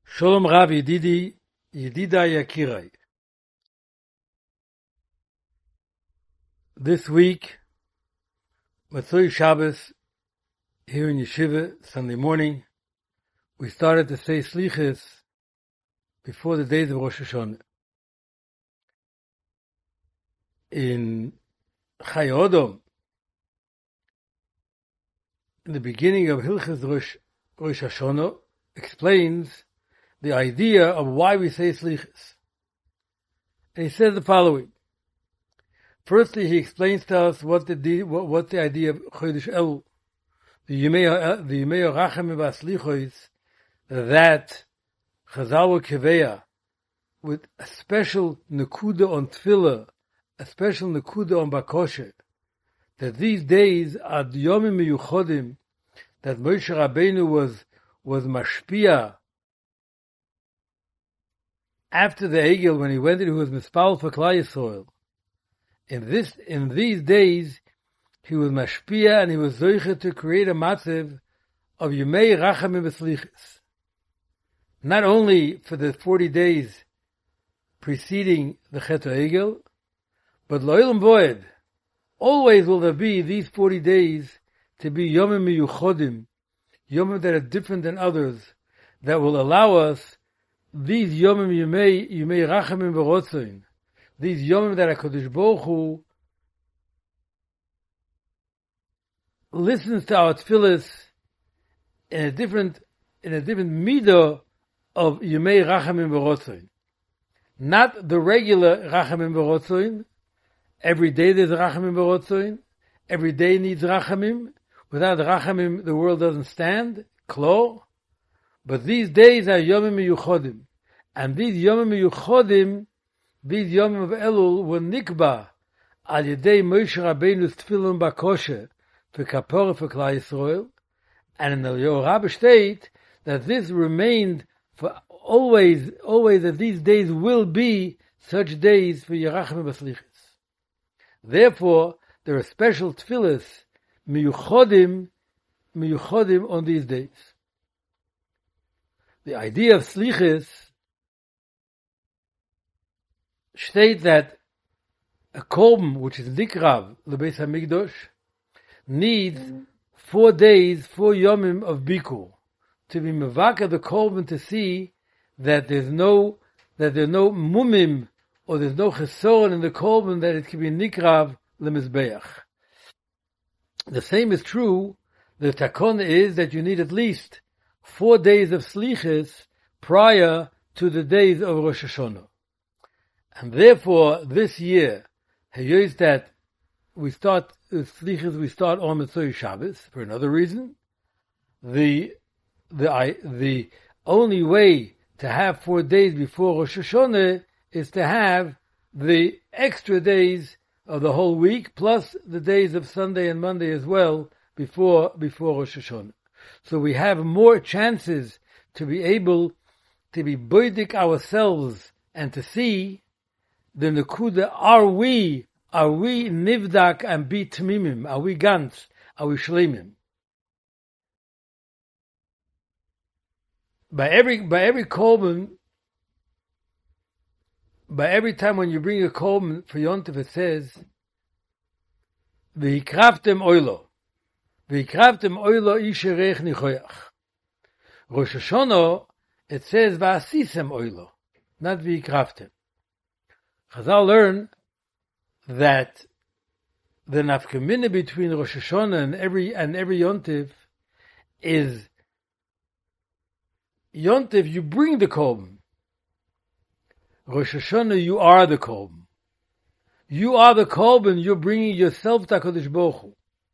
Shalom Rav Yedidi, Yedidai Yakirai. This week, Matzoi Shabbos, here in Yeshiva, Sunday morning, we started to say Slichos before the days of Rosh Hashanah. In Chai Odom, in the beginning of Hilchos Rosh Hashanah, explains the idea of why we say Slichos. And he says the following. Firstly, he explains to us what's the idea of Chodesh Elul, the Yemei Rachamim V'Slichos, that Chazal will Keveya with a special Nekuda on Tefillah, a special Nekuda on Bakoshe, that these days are the Yomim Meyuchodim, that Moshe Rabbeinu was mashpia after the Egel when he went and he was mispal for Klal Yisrael. In these days, he was mashpia and he was zoiche to create a matziv of Yemei Rachamim V'Slichos. Not only for the 40 days preceding the Chet Egel, but Lo'olam Voed, always will there be these 40 days to be Yomim Meyuchodim, Yomim that are different than others, that will allow us these Yomim Yemei Rachamim V'Rotzoin, these Yomim that HaKadosh Baruch Hu listens to our tefillas in a different midah of Yemei Rachamim V'Rotzoin. Not the regular Rachamim V'Rotzoin. Every day there's Rachamim V'Rotzoin. Every day needs Rachamim. Without Rachamim, the world doesn't stand. Klo. But these days are Yomim Meyuchodim. And these Yomim Meyuchodim, these Yomim of Elul, were nikba al yedei Moshe Rabbeinu's Tefillin Bakoshe for Kapora for Klal Yisrael. And in the Eliyahu Rabbah state that this remained for always, that these days will be such days for Yerachim V'Slichos. Therefore, there are special tefillas, miyuchodim on these days. The idea of Slichos states that a korban, which is nikrav, the Beis HaMikdash, needs 4 days, 4 yomim of bikur, to be mevaka the korban to see that there are no mumim, or there's no chesoron in the korban that it can be nikrav lemizbeach. The same is true. The takon is that you need at least 4 days of slichos prior to the days of Rosh Hashanah. And therefore, this year, hayos that we start slichos, we start on Matzoi Shabbos for another reason. The only way to have 4 days before Rosh Hashanah is to have the extra days of the whole week, plus the days of Sunday and Monday as well, before Rosh Hashanah. So we have more chances to be able to be boidik ourselves and to see the nekuda, are we nivdak and be tmimim? Are we gans? Are we shleimim? By every korban, by every time when you bring a korban for Yontif, it says, V'hikraftem oilo. V'hikraftem oilo isherech nichoyach. Rosh Hashanah, it says, V'asisem oilo. Not v'hikraftem. Chazal learn that the nafkamina between Rosh Hashanah and every Yontif is Yontif, you bring the korban. Rosh Hashanah, you are the korban. You are the korban, you're bringing yourself to HaKadosh Baruch Hu.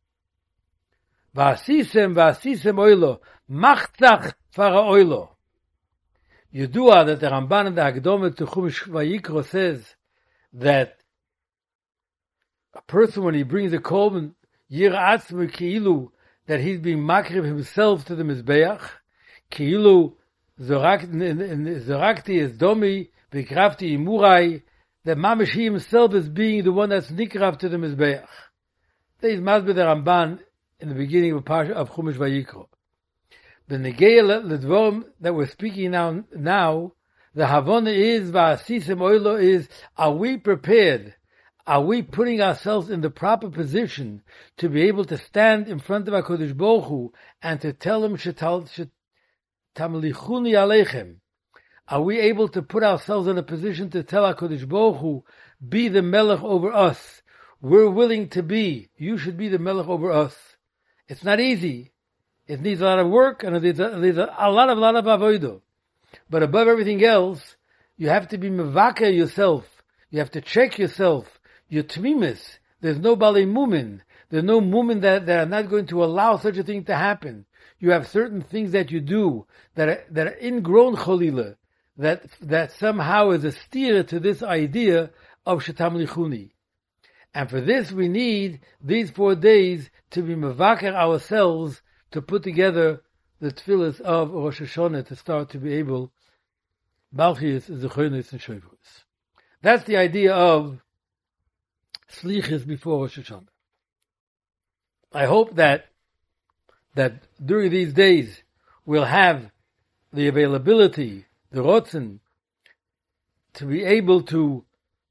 V'asisem oilo, machtach fara oilo. Yedua that the Ramban and the Hakdama to Chumash Vayikro says that a person, when he brings a korban, yira atzmu ki'ilu, that he's being makriv himself to the Mizbeach, ki'ilu zorakti is domi, v'krafti imurai, that Mamash he himself is being the one that's nikrav to the Mizbeach. There is Masber the Ramban in the beginning of Chumash Vayikro. The Negeya Ledvorim that we're speaking now, the Havana is, Va'asisim Oilo is, are we prepared? Are we putting ourselves in the proper position to be able to stand in front of HaKadosh Baruch Hu and to tell him, Tamlichuni Aleichem? Are we able to put ourselves in a position to tell HaKadosh Baruch Hu, be the Melech over us? We're willing to be. You should be the Melech over us. It's not easy. It needs a lot of work and it needs a lot of avodah. But above everything else, you have to be mevaka yourself. You have to check yourself. Your tmimis. There's no balei mumin. There's no mumin that are not going to allow such a thing to happen. You have certain things that you do that are ingrown cholila, that somehow is a steer to this idea of shetam lichuni. And for this we need these 4 days to be mevaker ourselves, to put together the tefillas of Rosh Hashanah to start to be able Balchius, Zechonis, and Shoivos. That's the idea of Slichis before Rosh Hashanah. I hope that during these days we'll have the availability, the rotzen, to be able to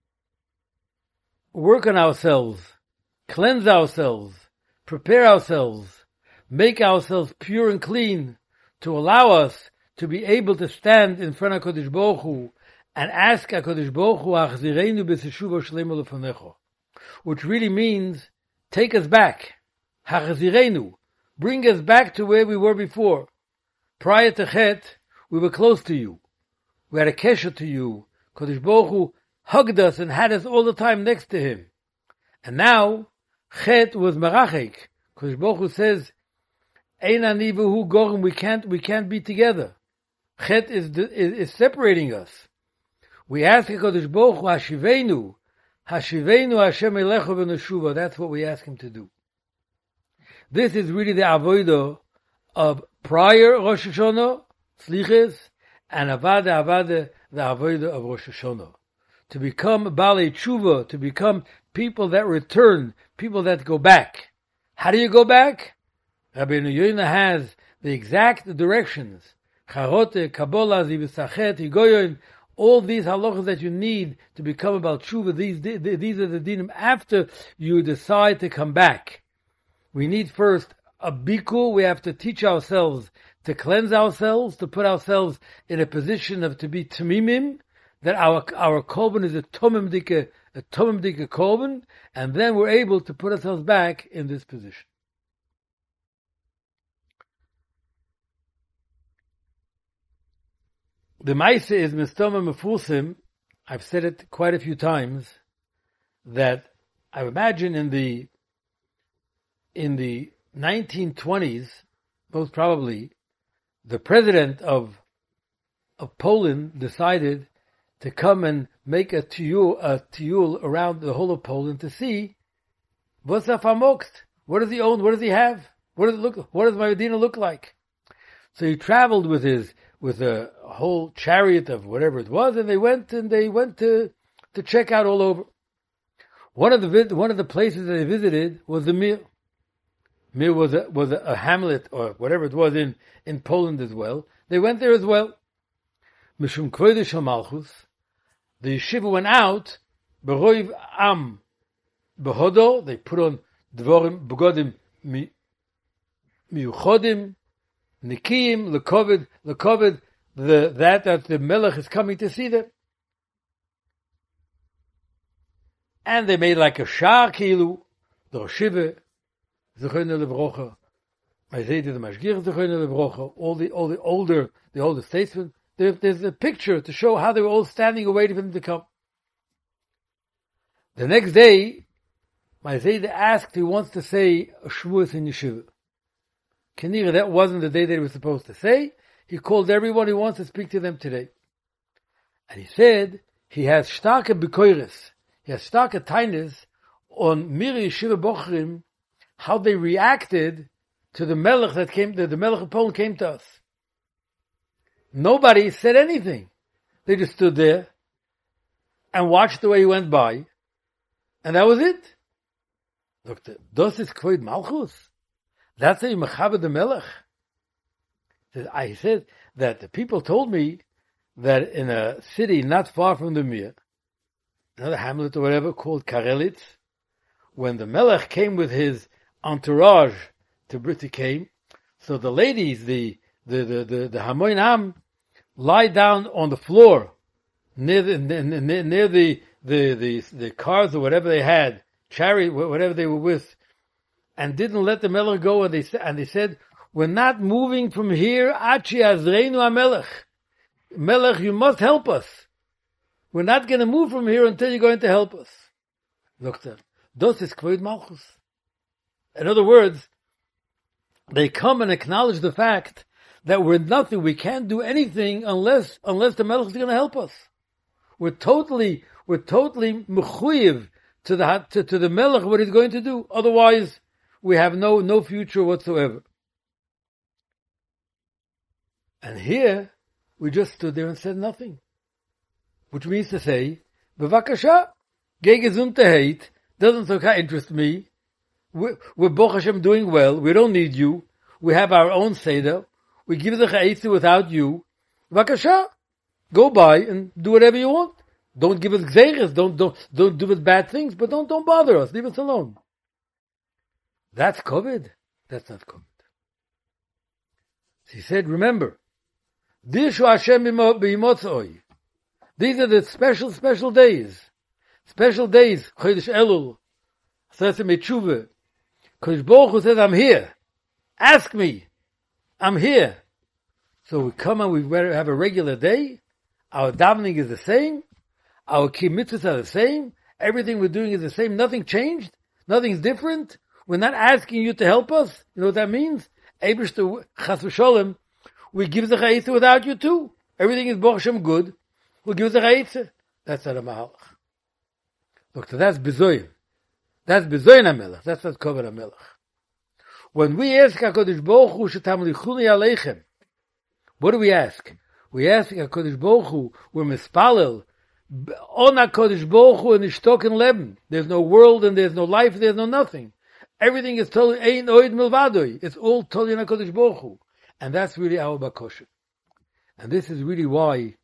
work on ourselves, cleanse ourselves, prepare ourselves, make ourselves pure and clean, to allow us to be able to stand in front of HaKadosh Baruch Hu and ask HaKadosh Baruch Hu, Achzireinu b'teshuva shlema lefanecha, which really means, take us back. Achzireinu, bring us back to where we were before. Prior to Chet, we were close to you. We had a kesher to you. HaKadosh Baruch Hu hugged us and had us all the time next to him. And now, Chet was marachek. HaKadosh Baruch Hu says, Ein ani v'hu gorim, we can't be together. Chet is separating us. We ask HaKadosh Baruch Hu, Hashivenu Hashem Elecha v'neshuva. That's what we ask him to do. This is really the avodah of prior Rosh Hashanah, Sliches, and Avada, the avodah of Rosh Hashanah. To become Balei Tshuva, to become people that return, people that go back. How do you go back? Rabbeinu Yoina has the exact directions. Charote, Kabbalah, Zivusachet, Higoyon, all these halachas that you need to become about tshuva, these are the dinim after you decide to come back. We need first a bikur. We have to teach ourselves to cleanse ourselves, to put ourselves in a position of to be tamimim, that our korban is a tomim dike korban, and then we're able to put ourselves back in this position. The Maisa is Mistoma Mefusim. I've said it quite a few times, that I imagine in the 1920s, most probably, the president of Poland decided to come and make a tiyul around the whole of Poland to see what's afamokst. What does he own? What does he have? What does my Medina look like? So he traveled with a whole chariot of whatever it was, and they went to check out all over. One of the places that they visited was the Mir. Mir was a hamlet or whatever it was in Poland as well. They went there as well. Mishum Kvodesh HaMalchus, the yeshiva went out. Beroiv Am Behodo, they put on Dvorim Begodim Miuchodim Nikim Lekovid, that the Melech is coming to see them. And they made like a shar kilu, the Roshiva, Zechone Levrocha, Maizedi the Mashgir Zechone Levrocha, all the older statesmen. There's a picture to show how they were all standing and waiting for them to come. The next day, Maizedi asked, he wants to say a Shvuas in Yeshiva. Kenira, that wasn't the day that he was supposed to say. He called everyone he wants to speak to them today. And he said, he has starke bekoires, he has starke taines on Miri Yeshiva Bochrim, how they reacted to the Melech the Melech of Poland came to us. Nobody said anything. They just stood there and watched the way he went by, and that was it. Look, das is Kvoid Malchus. That's a Mechaber the Melech. I said that the people told me that in a city not far from the Mir, another hamlet or whatever called Karelitz, when the Melech came with his entourage to Briti came, so the ladies, the Hamoin Am, lie down on the floor near the cars or whatever they had, chariot, whatever they were with, and didn't let the Melech go. And they said, we're not moving from here. Achi Azreinu HaMelech. Melech, you must help us. We're not going to move from here until you're going to help us. Doctor, das ist Kvod Malchus. In other words, they come and acknowledge the fact that we're nothing. We can't do anything unless the Melech is going to help us. We're totally mechuyev to the Melech what he's going to do. Otherwise, we have no future whatsoever. And here, we just stood there and said nothing. Which means to say, Bevakasha, Gegesundheit, doesn't so interest me. We're Baruch Hashem doing well. We don't need you. We have our own Seder. We give the Cha'itzi without you. Bevakasha, go by and do whatever you want. Don't give us Gzeres. Don't do us bad things, but don't bother us. Leave us alone. That's COVID. That's not COVID. He said, remember, Dirshu Hashem b'yimotzoi. These are the special days. Special days. Chodesh Elul. SesemEtshuva. Kodesh Baruch Hu says, I'm here. Ask me. I'm here. So we come and we have a regular day. Our davening is the same. Our key mitzvahs are the same. Everything we're doing is the same. Nothing changed. Nothing's different. We're not asking you to help us. You know what that means? Eibishter Chas v'Sholem. We give the Cha'itza without you too. Everything is Baruch Hashem good. We'll give the Cha'itza. That's not a Mahalach. Look, so that's Bezoyin. That's Bezoyin HaMelech. That's not Kovod HaMelech. When we ask HaKadosh Baruch Hu shetamlichuni aleichem, what do we ask? We ask HaKadosh Baruch Hu, we're mispalel, on HaKadosh Baruch Hu and Ishtoken Leben. There's no world and there's no life, there's no nothing. Everything is totally ein oid milvadoi. It's all totally in HaKadosh Baruch Hu. And that's really our bakosha. And this is really why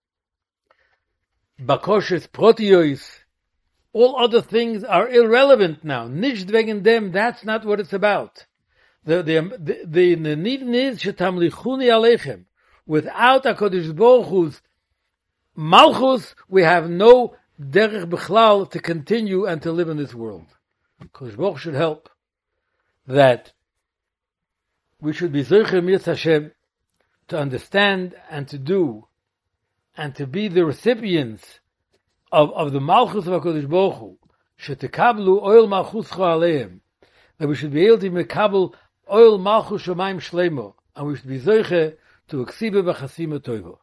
bakoshes, protiois, all other things are irrelevant now. Nicht wegen dem, that's not what it's about. The need is shetamlichuni aleichem. Without HaKadosh Baruch Hu's malchus, we have no derech b'chlal to continue and to live in this world. HaKadosh Baruch Hu should help that we should be Zocher Mirz Hashem to understand and to do and to be the recipients of the Malchus of HaKadosh Baruch Hu. Shetekablu oil Malchuscha Aleim. That we should be able to mekabel oil Malchus Shemaim Shleimo. And we should be Zocher to Aksiba V'Chasima Toivo.